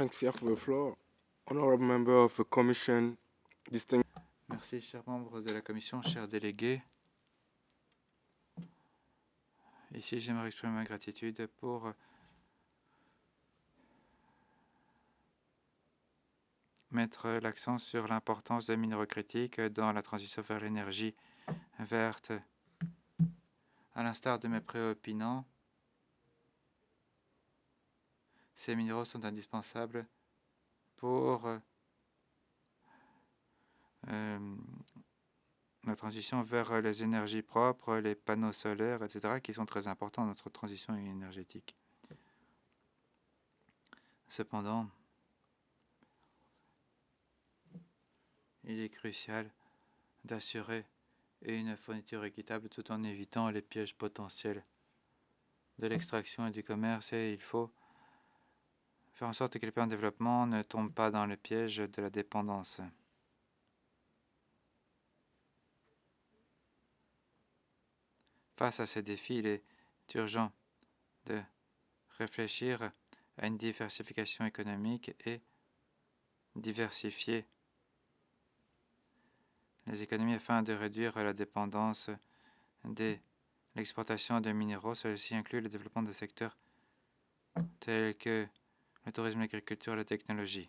Thanks, you for the floor. Honorable member of the commission, distinguished. Merci, chers membres de la commission, chers délégués. Ici, j'aimerais exprimer ma gratitude pour mettre l'accent sur l'importance des minéraux critiques dans la transition vers l'énergie verte. À l'instar de mes préopinants, ces minéraux sont indispensables pour la transition vers les énergies propres, les panneaux solaires, etc., qui sont très importants dans notre transition énergétique. Cependant, il est crucial d'assurer une fourniture équitable tout en évitant les pièges potentiels de l'extraction et du commerce, et il faut faire en sorte que les pays en développement ne tombent pas dans le piège de la dépendance. Face à ces défis, il est urgent de réfléchir à une diversification économique et diversifier les économies afin de réduire la dépendance de l'exportation de minéraux. Ceci inclut le développement de secteurs tels que le tourisme, l'agriculture et la technologie.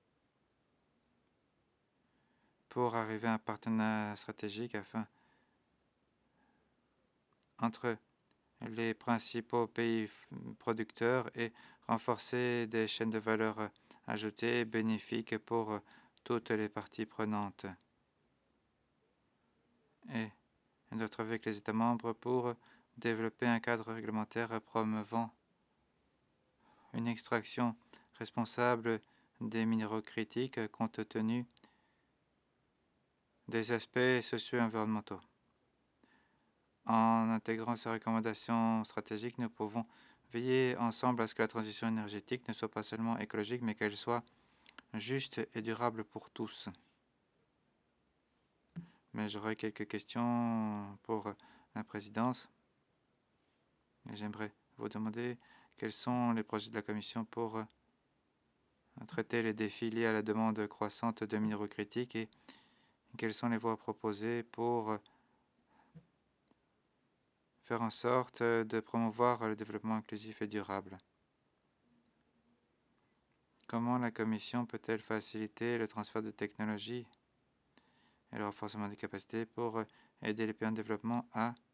Pour arriver à un partenariat stratégique entre les principaux pays producteurs et renforcer des chaînes de valeur ajoutées bénéfiques pour toutes les parties prenantes. Et elle doit travailler avec les États membres pour développer un cadre réglementaire promouvant une extraction responsable des minéraux critiques compte tenu des aspects socio-environnementaux. En intégrant ces recommandations stratégiques, nous pouvons veiller ensemble à ce que la transition énergétique ne soit pas seulement écologique, mais qu'elle soit juste et durable pour tous. Mais j'aurais quelques questions pour la présidence. J'aimerais vous demander quels sont les projets de la Commission pour traiter les défis liés à la demande croissante de minéraux critiques et quelles sont les voies proposées pour faire en sorte de promouvoir le développement inclusif et durable. Comment la Commission peut-elle faciliter le transfert de technologies et le renforcement des capacités pour aider les pays en développement à